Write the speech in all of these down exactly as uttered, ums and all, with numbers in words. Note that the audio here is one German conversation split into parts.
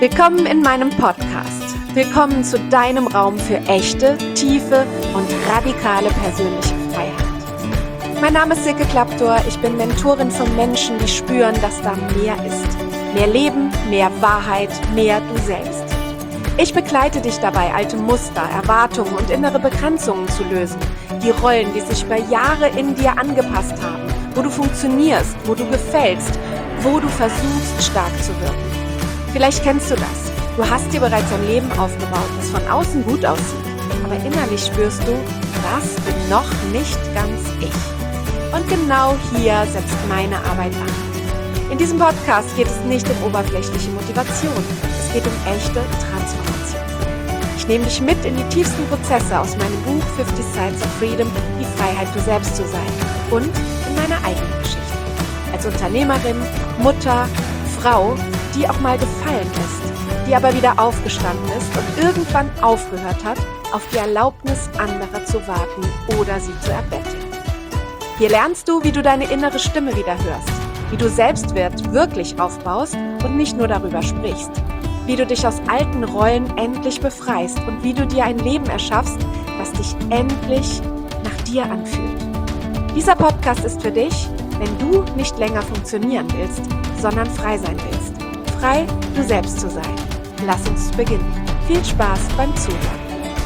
Willkommen in meinem Podcast. Willkommen zu deinem Raum für echte, tiefe und radikale persönliche Freiheit. Mein Name ist Silke Klaptor. Ich bin Mentorin von Menschen, die spüren, dass da mehr ist. Mehr Leben, mehr Wahrheit, mehr du selbst. Ich begleite dich dabei, alte Muster, Erwartungen und innere Begrenzungen zu lösen. Die Rollen, die sich über Jahre in dir angepasst haben, wo du funktionierst, wo du gefällst, wo du versuchst, stark zu wirken. Vielleicht kennst du das. Du hast dir bereits ein Leben aufgebaut, das von außen gut aussieht. Aber innerlich spürst du, das bin noch nicht ganz ich. Und genau hier setzt meine Arbeit an. In diesem Podcast geht es nicht um oberflächliche Motivation. Es geht um echte Transformation. Ich nehme dich mit in die tiefsten Prozesse aus meinem Buch fifty Sides of Freedom, die Freiheit, du selbst zu sein. Und in meine eigene Geschichte. Als Unternehmerin, Mutter, Frau, die auch mal gefallen ist, die aber wieder aufgestanden ist und irgendwann aufgehört hat, auf die Erlaubnis anderer zu warten oder sie zu erbetteln. Hier lernst du, wie du deine innere Stimme wieder hörst, wie du Selbstwert wirklich aufbaust und nicht nur darüber sprichst, wie du dich aus alten Rollen endlich befreist und wie du dir ein Leben erschaffst, das dich endlich nach dir anfühlt. Dieser Podcast ist für dich, wenn du nicht länger funktionieren willst, sondern frei sein willst. Frei, du selbst zu sein. Lass uns beginnen. Viel Spaß beim Zuhören.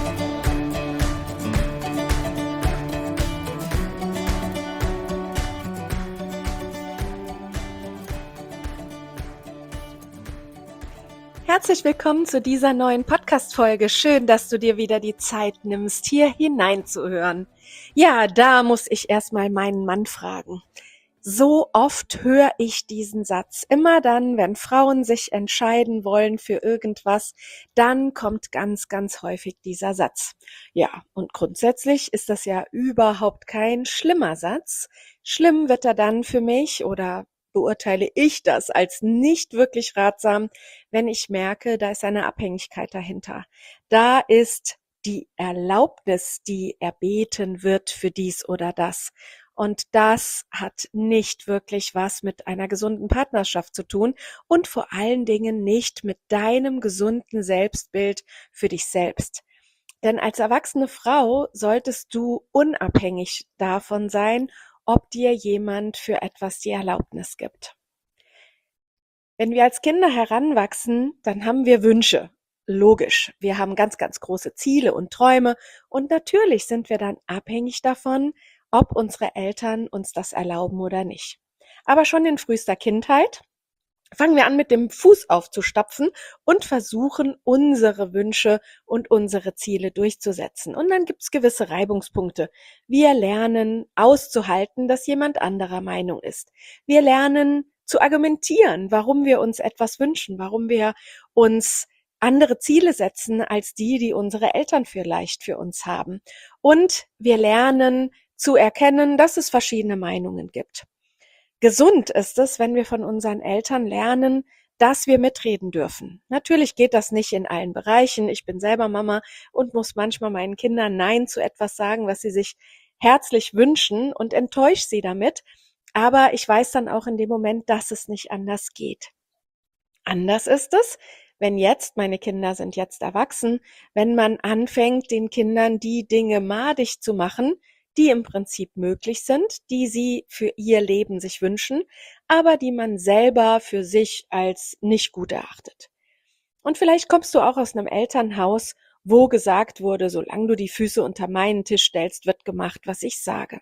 Herzlich willkommen zu dieser neuen Podcast-Folge. Schön, dass du dir wieder die Zeit nimmst, hier hineinzuhören. Ja, da muss ich erstmal meinen Mann fragen. So oft höre ich diesen Satz. Immer dann, wenn Frauen sich entscheiden wollen für irgendwas, dann kommt ganz, ganz häufig dieser Satz. Ja, und grundsätzlich ist das ja überhaupt kein schlimmer Satz. Schlimm wird er dann für mich oder beurteile ich das als nicht wirklich ratsam, wenn ich merke, da ist eine Abhängigkeit dahinter. Da ist die Erlaubnis, die erbeten wird für dies oder das. Und das hat nicht wirklich was mit einer gesunden Partnerschaft zu tun und vor allen Dingen nicht mit deinem gesunden Selbstbild für dich selbst. Denn als erwachsene Frau solltest du unabhängig davon sein, ob dir jemand für etwas die Erlaubnis gibt. Wenn wir als Kinder heranwachsen, dann haben wir Wünsche. Logisch, wir haben ganz, ganz große Ziele und Träume und natürlich sind wir dann abhängig davon, ob unsere Eltern uns das erlauben oder nicht. Aber schon in frühester Kindheit fangen wir an, mit dem Fuß aufzustapfen und versuchen, unsere Wünsche und unsere Ziele durchzusetzen. Und dann gibt es gewisse Reibungspunkte. Wir lernen auszuhalten, dass jemand anderer Meinung ist. Wir lernen zu argumentieren, warum wir uns etwas wünschen, warum wir uns andere Ziele setzen als die, die unsere Eltern vielleicht für uns haben. Und wir lernen zu erkennen, dass es verschiedene Meinungen gibt. Gesund ist es, wenn wir von unseren Eltern lernen, dass wir mitreden dürfen. Natürlich geht das nicht in allen Bereichen. Ich bin selber Mama und muss manchmal meinen Kindern Nein zu etwas sagen, was sie sich herzlich wünschen und enttäusche sie damit. Aber ich weiß dann auch in dem Moment, dass es nicht anders geht. Anders ist es, wenn jetzt, meine Kinder sind jetzt erwachsen, wenn man anfängt, den Kindern die Dinge madig zu machen, die im Prinzip möglich sind, die sie für ihr Leben sich wünschen, aber die man selber für sich als nicht gut erachtet. Und vielleicht kommst du auch aus einem Elternhaus, wo gesagt wurde, solange du die Füße unter meinen Tisch stellst, wird gemacht, was ich sage.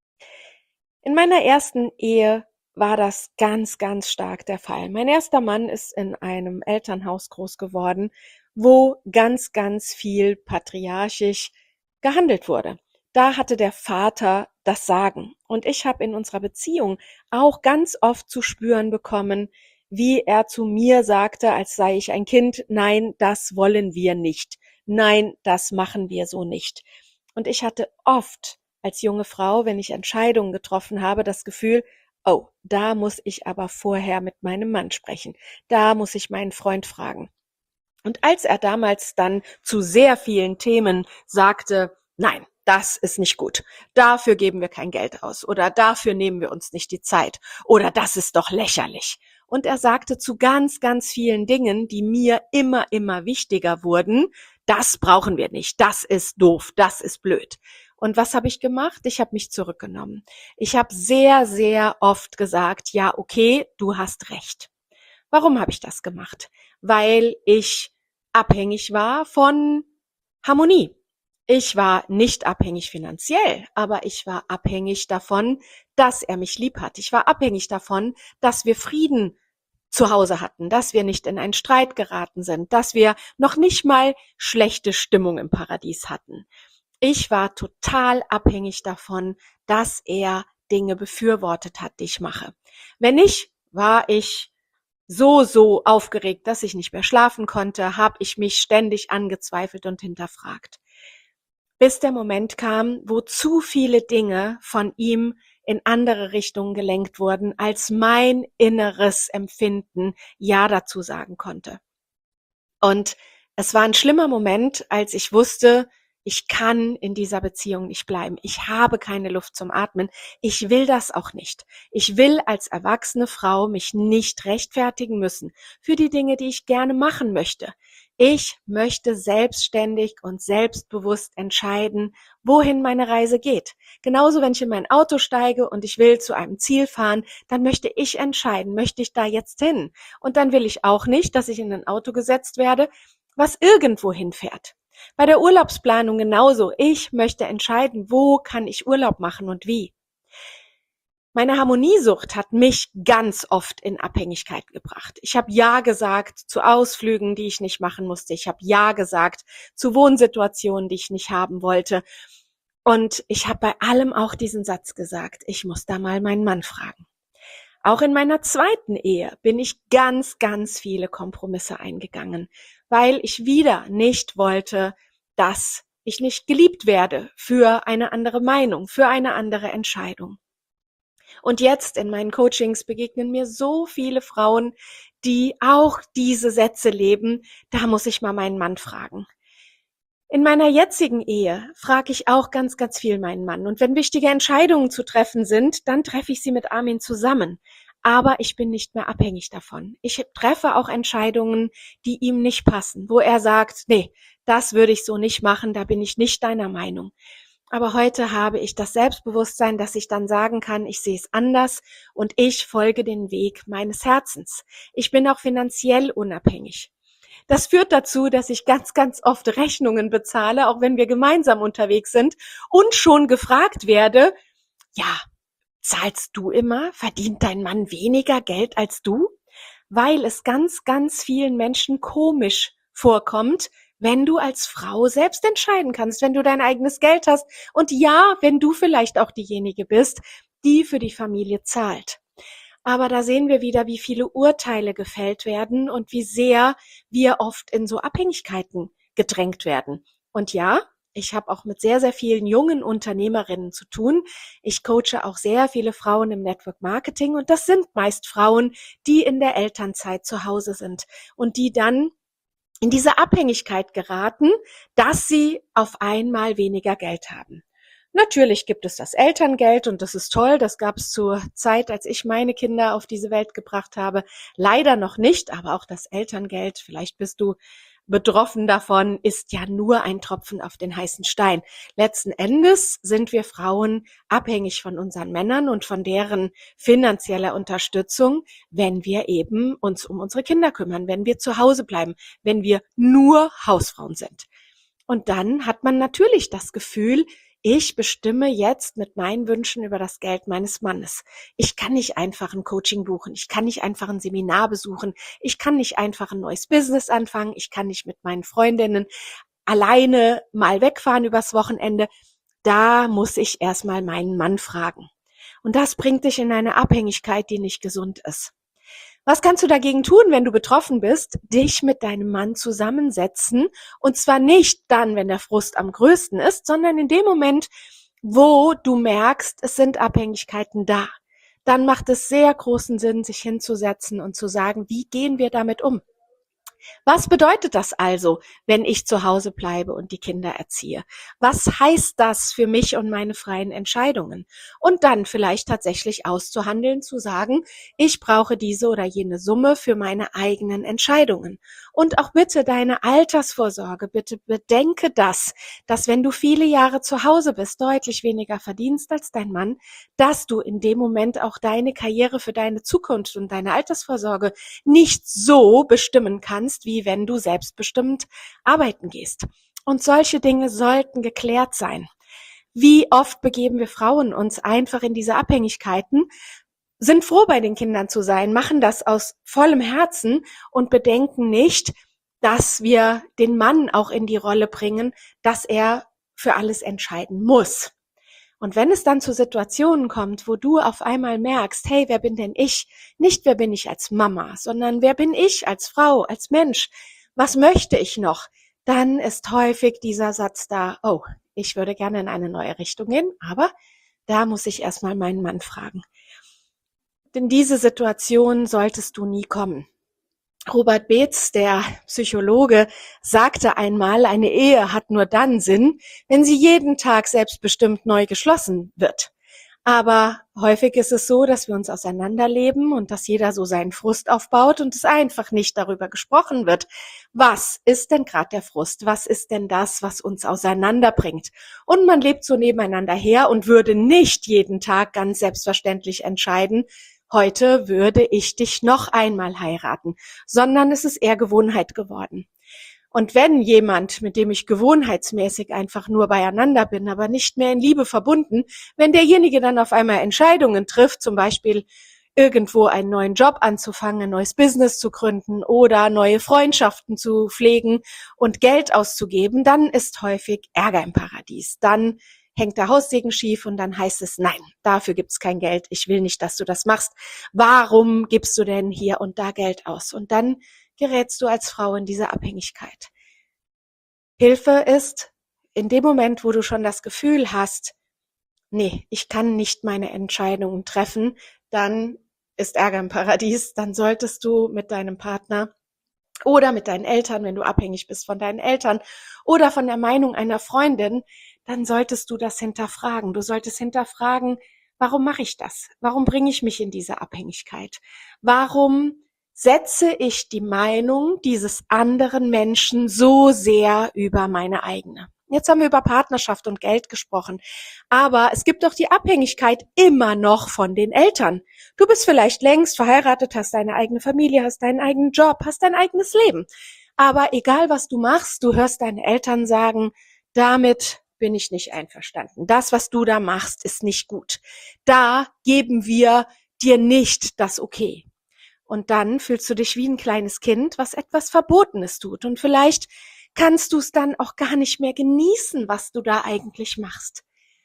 In meiner ersten Ehe war das ganz, ganz stark der Fall. Mein erster Mann ist in einem Elternhaus groß geworden, wo ganz, ganz viel patriarchisch gehandelt wurde. Da hatte der Vater das Sagen. Und ich habe in unserer Beziehung auch ganz oft zu spüren bekommen, wie er zu mir sagte, als sei ich ein Kind, nein, das wollen wir nicht. Nein, das machen wir so nicht. Und ich hatte oft als junge Frau, wenn ich Entscheidungen getroffen habe, das Gefühl, oh, da muss ich aber vorher mit meinem Mann sprechen. Da muss ich meinen Freund fragen. Und als er damals dann zu sehr vielen Themen sagte, nein, das ist nicht gut. Dafür geben wir kein Geld aus oder dafür nehmen wir uns nicht die Zeit oder das ist doch lächerlich. und er sagte zu ganz, ganz vielen Dingen, die mir immer, immer wichtiger wurden, das brauchen wir nicht, das ist doof, das ist blöd. Und was habe ich gemacht? Ich habe mich zurückgenommen. Ich habe sehr, sehr oft gesagt, ja, okay, du hast recht. Warum habe ich das gemacht? Weil ich abhängig war von Harmonie. Ich war nicht abhängig finanziell, aber ich war abhängig davon, dass er mich lieb hat. Ich war abhängig davon, dass wir Frieden zu Hause hatten, dass wir nicht in einen Streit geraten sind, dass wir noch nicht mal schlechte Stimmung im Paradies hatten. Ich war total abhängig davon, dass er Dinge befürwortet hat, die ich mache. Wenn nicht, war ich so, so aufgeregt, dass ich nicht mehr schlafen konnte, habe ich mich ständig angezweifelt und hinterfragt. Bis der Moment kam, wo zu viele Dinge von ihm in andere Richtungen gelenkt wurden, als mein inneres Empfinden Ja dazu sagen konnte. Und es war ein schlimmer Moment, als ich wusste, ich kann in dieser Beziehung nicht bleiben. Ich habe keine Luft zum Atmen. Ich will das auch nicht. Ich will als erwachsene Frau mich nicht rechtfertigen müssen für die Dinge, die ich gerne machen möchte. Ich möchte selbstständig und selbstbewusst entscheiden, wohin meine Reise geht. Genauso, wenn ich in mein Auto steige und ich will zu einem Ziel fahren, dann möchte ich entscheiden, möchte ich da jetzt hin? Und dann will ich auch nicht, dass ich in ein Auto gesetzt werde, was irgendwo hinfährt. Bei der Urlaubsplanung genauso. Ich möchte entscheiden, wo kann ich Urlaub machen und wie. Meine Harmoniesucht hat mich ganz oft in Abhängigkeit gebracht. Ich habe Ja gesagt zu Ausflügen, die ich nicht machen musste. Ich habe Ja gesagt zu Wohnsituationen, die ich nicht haben wollte. Und ich habe bei allem auch diesen Satz gesagt, ich muss da mal meinen Mann fragen. Auch in meiner zweiten Ehe bin ich ganz, ganz viele Kompromisse eingegangen, weil ich wieder nicht wollte, dass ich nicht geliebt werde für eine andere Meinung, für eine andere Entscheidung. Und jetzt in meinen Coachings begegnen mir so viele Frauen, die auch diese Sätze leben. Da muss ich mal meinen Mann fragen. In meiner jetzigen Ehe frage ich auch ganz, ganz viel meinen Mann. Und wenn wichtige Entscheidungen zu treffen sind, dann treffe ich sie mit Armin zusammen. Aber ich bin nicht mehr abhängig davon. Ich treffe auch Entscheidungen, die ihm nicht passen, wo er sagt, nee, das würde ich so nicht machen, da bin ich nicht deiner Meinung. Aber heute habe ich das Selbstbewusstsein, dass ich dann sagen kann, ich sehe es anders und ich folge den Weg meines Herzens. Ich bin auch finanziell unabhängig. Das führt dazu, dass ich ganz, ganz oft Rechnungen bezahle, auch wenn wir gemeinsam unterwegs sind und schon gefragt werde, ja, zahlst du immer? Verdient dein Mann weniger Geld als du? Weil es ganz, ganz vielen Menschen komisch vorkommt, wenn du als Frau selbst entscheiden kannst, wenn du dein eigenes Geld hast und ja, wenn du vielleicht auch diejenige bist, die für die Familie zahlt. Aber da sehen wir wieder, wie viele Urteile gefällt werden und wie sehr wir oft in so Abhängigkeiten gedrängt werden. Und ja, ich habe auch mit sehr, sehr vielen jungen Unternehmerinnen zu tun. Ich coache auch sehr viele Frauen im Network Marketing und das sind meist Frauen, die in der Elternzeit zu Hause sind und die dann in diese Abhängigkeit geraten, dass sie auf einmal weniger Geld haben. Natürlich gibt es das Elterngeld und das ist toll. Das gab es zur Zeit, als ich meine Kinder auf diese Welt gebracht habe. Leider noch nicht, aber auch das Elterngeld, vielleicht bist du betroffen davon, ist ja nur ein Tropfen auf den heißen Stein. Letzten Endes sind wir Frauen abhängig von unseren Männern und von deren finanzieller Unterstützung, wenn wir eben uns um unsere Kinder kümmern, wenn wir zu Hause bleiben, wenn wir nur Hausfrauen sind. Und dann hat man natürlich das Gefühl, ich bestimme jetzt mit meinen Wünschen über das Geld meines Mannes. Ich kann nicht einfach ein Coaching buchen. Ich kann nicht einfach ein Seminar besuchen. Ich kann nicht einfach ein neues Business anfangen. Ich kann nicht mit meinen Freundinnen alleine mal wegfahren übers Wochenende. Da muss ich erstmal meinen Mann fragen. Und das bringt dich in eine Abhängigkeit, die nicht gesund ist. Was kannst du dagegen tun, wenn du betroffen bist? Dich mit deinem Mann zusammensetzen und zwar nicht dann, wenn der Frust am größten ist, sondern in dem Moment, wo du merkst, es sind Abhängigkeiten da. Dann macht es sehr großen Sinn, sich hinzusetzen und zu sagen, wie gehen wir damit um? Was bedeutet das also, wenn ich zu Hause bleibe und die Kinder erziehe? Was heißt das für mich und meine freien Entscheidungen? Und dann vielleicht tatsächlich auszuhandeln, zu sagen, ich brauche diese oder jene Summe für meine eigenen Entscheidungen. Und auch bitte deine Altersvorsorge, bitte bedenke das, dass wenn du viele Jahre zu Hause bist, deutlich weniger verdienst als dein Mann, dass du in dem Moment auch deine Karriere für deine Zukunft und deine Altersvorsorge nicht so bestimmen kannst, wie wenn du selbstbestimmt arbeiten gehst. Und solche Dinge sollten geklärt sein. Wie oft begeben wir Frauen uns einfach in diese Abhängigkeiten, sind froh, bei den Kindern zu sein, machen das aus vollem Herzen und bedenken nicht, dass wir den Mann auch in die Rolle bringen, dass er für alles entscheiden muss. Und wenn es dann zu Situationen kommt, wo du auf einmal merkst, hey, wer bin denn ich? Nicht, wer bin ich als Mama, sondern wer bin ich als Frau, als Mensch? Was möchte ich noch? Dann ist häufig dieser Satz da, oh, ich würde gerne in eine neue Richtung gehen, aber da muss ich erstmal meinen Mann fragen. In diese Situation solltest du nie kommen. Robert Beetz, der Psychologe, sagte einmal, eine Ehe hat nur dann Sinn, wenn sie jeden Tag selbstbestimmt neu geschlossen wird. Aber häufig ist es so, dass wir uns auseinanderleben und dass jeder so seinen Frust aufbaut und es einfach nicht darüber gesprochen wird. Was ist denn gerade der Frust? Was ist denn das, was uns auseinanderbringt? Und man lebt so nebeneinander her und würde nicht jeden Tag ganz selbstverständlich entscheiden, heute würde ich dich noch einmal heiraten, sondern es ist eher Gewohnheit geworden. Und wenn jemand, mit dem ich gewohnheitsmäßig einfach nur beieinander bin, aber nicht mehr in Liebe verbunden, wenn derjenige dann auf einmal Entscheidungen trifft, zum Beispiel irgendwo einen neuen Job anzufangen, ein neues Business zu gründen oder neue Freundschaften zu pflegen und Geld auszugeben, dann ist häufig Ärger im Paradies. Dann hängt der Haussegen schief und dann heißt es, nein, dafür gibt's kein Geld, ich will nicht, dass du das machst. Warum gibst du denn hier und da Geld aus? Und dann gerätst du als Frau in diese Abhängigkeit. Hilfe ist, in dem Moment, wo du schon das Gefühl hast, nee, ich kann nicht meine Entscheidungen treffen, dann ist Ärger im Paradies, dann solltest du mit deinem Partner oder mit deinen Eltern, wenn du abhängig bist von deinen Eltern oder von der Meinung einer Freundin, dann solltest du das hinterfragen. Du solltest hinterfragen, warum mache ich das? Warum bringe ich mich in diese Abhängigkeit? Warum setze ich die Meinung dieses anderen Menschen so sehr über meine eigene? Jetzt haben wir über Partnerschaft und Geld gesprochen, aber es gibt doch die Abhängigkeit immer noch von den Eltern. Du bist vielleicht längst verheiratet, hast deine eigene Familie, hast deinen eigenen Job, hast dein eigenes Leben. Aber egal, was du machst, du hörst deine Eltern sagen, damit bin ich nicht einverstanden. Das, was du da machst, ist nicht gut. Da geben wir dir nicht das Okay. Und dann fühlst du dich wie ein kleines Kind, was etwas Verbotenes tut. Und vielleicht kannst du es dann auch gar nicht mehr genießen, was du da eigentlich machst.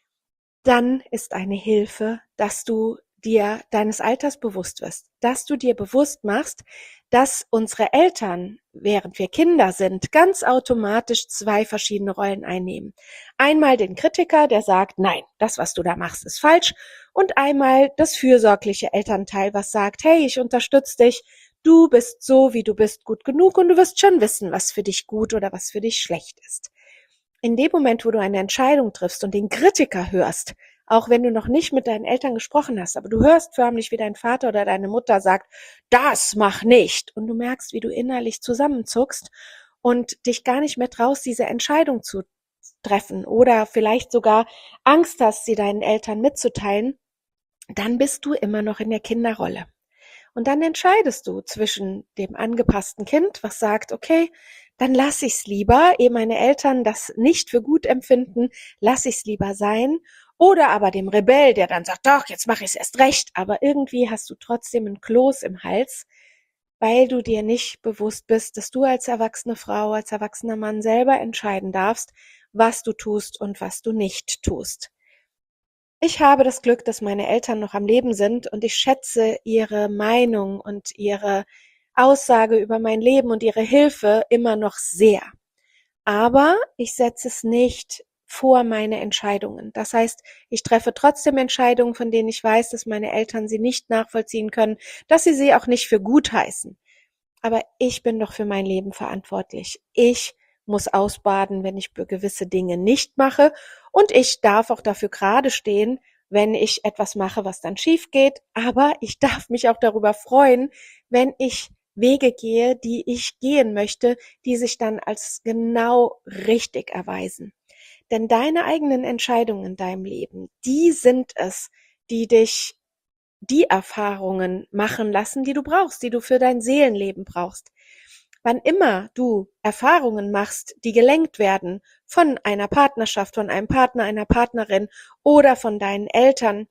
Dann ist eine Hilfe, dass du dir deines Alters bewusst wirst, dass du dir bewusst machst, dass unsere Eltern, während wir Kinder sind, ganz automatisch zwei verschiedene Rollen einnehmen. Einmal den Kritiker, der sagt, nein, das, was du da machst, ist falsch. Und einmal das fürsorgliche Elternteil, was sagt, hey, ich unterstütze dich, du bist so, wie du bist, gut genug und du wirst schon wissen, was für dich gut oder was für dich schlecht ist. In dem Moment, wo du eine Entscheidung triffst und den Kritiker hörst, auch wenn du noch nicht mit deinen Eltern gesprochen hast, aber du hörst förmlich, wie dein Vater oder deine Mutter sagt, das mach nicht. Und du merkst, wie du innerlich zusammenzuckst und dich gar nicht mehr traust, diese Entscheidung zu treffen oder vielleicht sogar Angst hast, sie deinen Eltern mitzuteilen, dann bist du immer noch in der Kinderrolle. Und dann entscheidest du zwischen dem angepassten Kind, was sagt, okay, dann lass ich's lieber, ehe meine Eltern das nicht für gut empfinden, lass ich's lieber sein. Oder aber dem Rebell, der dann sagt, doch, jetzt mache ich's erst recht. Aber irgendwie hast du trotzdem ein Kloß im Hals, weil du dir nicht bewusst bist, dass du als erwachsene Frau, als erwachsener Mann selber entscheiden darfst, was du tust und was du nicht tust. Ich habe das Glück, dass meine Eltern noch am Leben sind und ich schätze ihre Meinung und ihre Aussage über mein Leben und ihre Hilfe immer noch sehr. Aber ich setze es nicht vor meine Entscheidungen. Das heißt, ich treffe trotzdem Entscheidungen, von denen ich weiß, dass meine Eltern sie nicht nachvollziehen können, dass sie sie auch nicht für gut heißen. aber ich bin doch für mein Leben verantwortlich. Ich muss ausbaden, wenn ich gewisse Dinge nicht mache und ich darf auch dafür gerade stehen, wenn ich etwas mache, was dann schief geht, aber ich darf mich auch darüber freuen, wenn ich Wege gehe, die ich gehen möchte, die sich dann als genau richtig erweisen. Denn deine eigenen Entscheidungen in deinem Leben, die sind es, die dich die Erfahrungen machen lassen, die du brauchst, die du für dein Seelenleben brauchst. Wann immer du Erfahrungen machst, die gelenkt werden von einer Partnerschaft, von einem Partner, einer Partnerin oder von deinen Eltern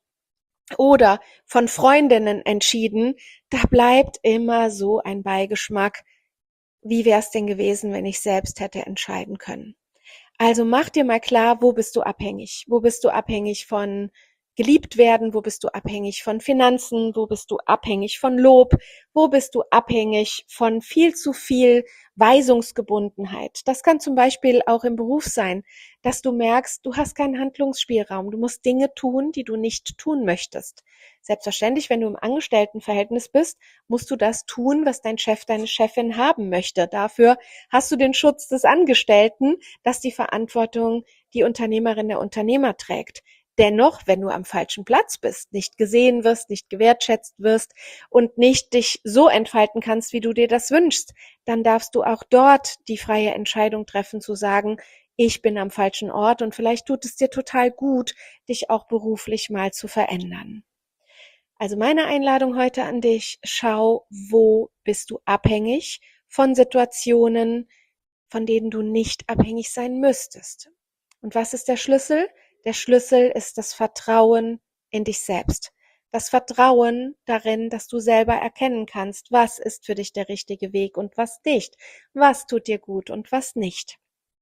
oder von Freundinnen entschieden, da bleibt immer so ein Beigeschmack, wie wäre es denn gewesen, wenn ich selbst hätte entscheiden können. Also mach dir mal klar, wo bist du abhängig? Wo bist du abhängig von geliebt werden? Wo bist du abhängig von Finanzen? Wo bist du abhängig von Lob? Wo bist du abhängig von viel zu viel Weisungsgebundenheit? Das kann zum Beispiel auch im Beruf sein, dass du merkst, du hast keinen Handlungsspielraum. Du musst Dinge tun, die du nicht tun möchtest. Selbstverständlich, wenn du im Angestelltenverhältnis bist, musst du das tun, was dein Chef, deine Chefin haben möchte. Dafür hast du den Schutz des Angestellten, dass die Verantwortung die Unternehmerin, der Unternehmer trägt. Dennoch, wenn du am falschen Platz bist, nicht gesehen wirst, nicht gewertschätzt wirst und nicht dich so entfalten kannst, wie du dir das wünschst, dann darfst du auch dort die freie Entscheidung treffen, zu sagen, ich bin am falschen Ort und vielleicht tut es dir total gut, dich auch beruflich mal zu verändern. Also meine Einladung heute an dich, schau, wo bist du abhängig von Situationen, von denen du nicht abhängig sein müsstest. Und was ist der Schlüssel? Der Schlüssel ist das Vertrauen in dich selbst. Das Vertrauen darin, dass du selber erkennen kannst, was ist für dich der richtige Weg und was nicht. Was tut dir gut und was nicht.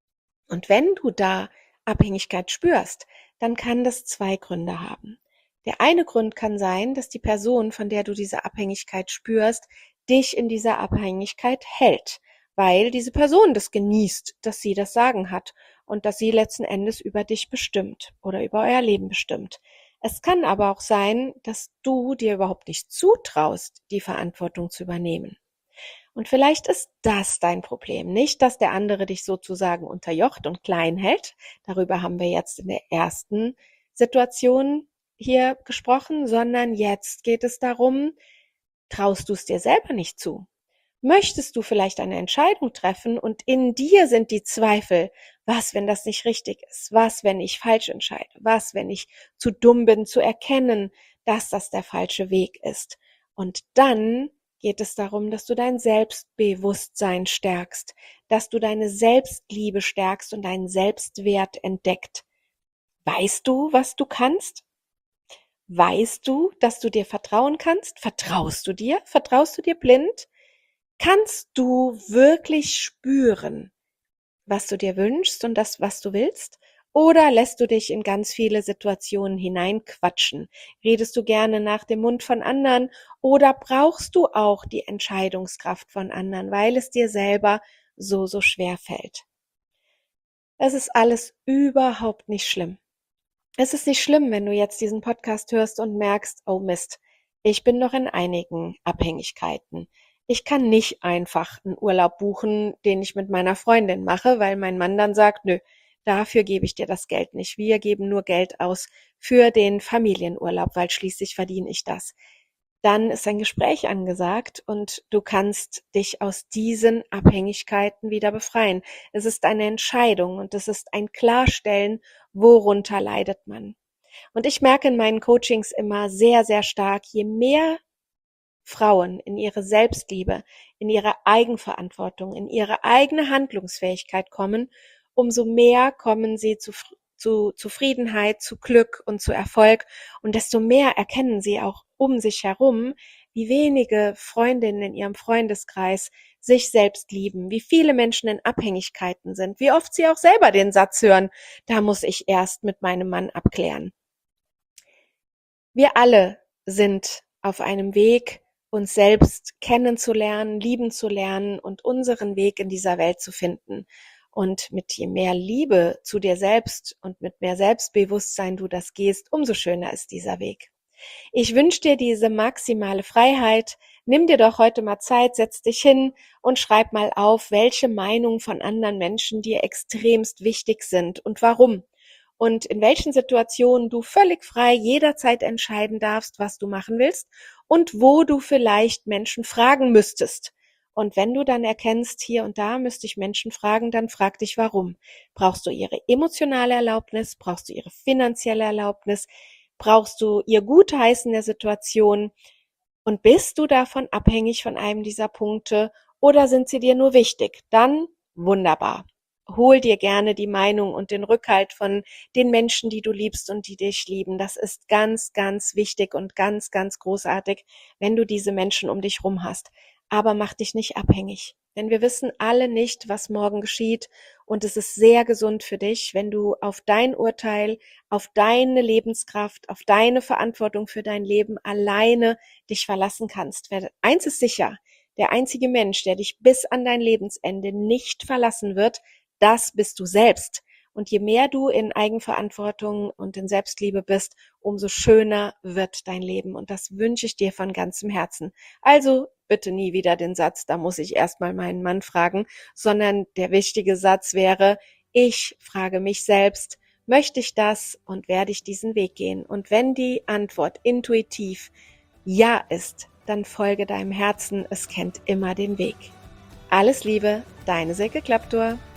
Und wenn du da Abhängigkeit spürst, dann kann das zwei Gründe haben. Der eine Grund kann sein, dass die Person, von der du diese Abhängigkeit spürst, dich in dieser Abhängigkeit hält, weil diese Person das genießt, dass sie das Sagen hat und dass sie letzten Endes über dich bestimmt oder über euer Leben bestimmt. Es kann aber auch sein, dass du dir überhaupt nicht zutraust, die Verantwortung zu übernehmen. Und vielleicht ist das dein Problem. Nicht, dass der andere dich sozusagen unterjocht und klein hält. Darüber haben wir jetzt in der ersten Situation hier gesprochen, sondern jetzt geht es darum, traust du es dir selber nicht zu? Möchtest du vielleicht eine Entscheidung treffen und in dir sind die Zweifel, was, wenn das nicht richtig ist? Was, wenn ich falsch entscheide? Was, wenn ich zu dumm bin zu erkennen, dass das der falsche Weg ist? Und dann geht es darum, dass du dein Selbstbewusstsein stärkst, dass du deine Selbstliebe stärkst und deinen Selbstwert entdeckt. Weißt du, was du kannst? Weißt du, dass du dir vertrauen kannst? Vertraust du dir? Vertraust du dir blind? Kannst du wirklich spüren, was du dir wünschst und das, was du willst? Oder lässt du dich in ganz viele Situationen hineinquatschen? Redest du gerne nach dem Mund von anderen oder brauchst du auch die Entscheidungskraft von anderen, weil es dir selber so, so schwer fällt? Es ist alles überhaupt nicht schlimm. Es ist nicht schlimm, wenn du jetzt diesen Podcast hörst und merkst, oh Mist, ich bin noch in einigen Abhängigkeiten. Ich kann nicht einfach einen Urlaub buchen, den ich mit meiner Freundin mache, weil mein Mann dann sagt, nö, dafür gebe ich dir das Geld nicht. Wir geben nur Geld aus für den Familienurlaub, weil schließlich verdiene ich das. Dann ist ein Gespräch angesagt und du kannst dich aus diesen Abhängigkeiten wieder befreien. Es ist eine Entscheidung und es ist ein Klarstellen, worunter leidet man. Und ich merke in meinen Coachings immer sehr, sehr stark, je mehr Frauen in ihre Selbstliebe, in ihre Eigenverantwortung, in ihre eigene Handlungsfähigkeit kommen, umso mehr kommen sie zu, zu Zufriedenheit, zu Glück und zu Erfolg und desto mehr erkennen sie auch um sich herum, wie wenige Freundinnen in ihrem Freundeskreis sich selbst lieben, wie viele Menschen in Abhängigkeiten sind, wie oft sie auch selber den Satz hören, da muss ich erst mit meinem Mann abklären. Wir alle sind auf einem Weg, uns selbst kennenzulernen, lieben zu lernen und unseren Weg in dieser Welt zu finden. Und mit je mehr Liebe zu dir selbst und mit mehr Selbstbewusstsein du das gehst, umso schöner ist dieser Weg. Ich wünsche dir diese maximale Freiheit, Nimm dir doch heute mal Zeit, setz dich hin und schreib mal auf, welche Meinungen von anderen Menschen dir extremst wichtig sind und warum. Und in welchen Situationen du völlig frei jederzeit entscheiden darfst, was du machen willst und wo du vielleicht Menschen fragen müsstest. Und wenn du dann erkennst, hier und da müsste ich Menschen fragen, dann frag dich warum. Brauchst du ihre emotionale Erlaubnis? Brauchst du ihre finanzielle Erlaubnis? Brauchst du ihr Gutheißen der Situation? Und bist du davon abhängig von einem dieser Punkte oder sind sie dir nur wichtig? Dann wunderbar. Hol dir gerne die Meinung und den Rückhalt von den Menschen, die du liebst und die dich lieben. Das ist ganz, ganz wichtig und ganz, ganz großartig, wenn du diese Menschen um dich rum hast. Aber mach dich nicht abhängig. Denn wir wissen alle nicht, was morgen geschieht. Und es ist sehr gesund für dich, wenn du auf dein Urteil, auf deine Lebenskraft, auf deine Verantwortung für dein Leben alleine dich verlassen kannst. Eins ist sicher, der einzige Mensch, der dich bis an dein Lebensende nicht verlassen wird, das bist du selbst. Und je mehr du in Eigenverantwortung und in Selbstliebe bist, umso schöner wird dein Leben. Und das wünsche ich dir von ganzem Herzen. Also bitte nie wieder den Satz, da muss ich erstmal meinen Mann fragen, sondern der wichtige Satz wäre, ich frage mich selbst, möchte ich das und werde ich diesen Weg gehen? Und wenn die Antwort intuitiv ja ist, dann folge deinem Herzen, es kennt immer den Weg. Alles Liebe, deine Silke Klaptor.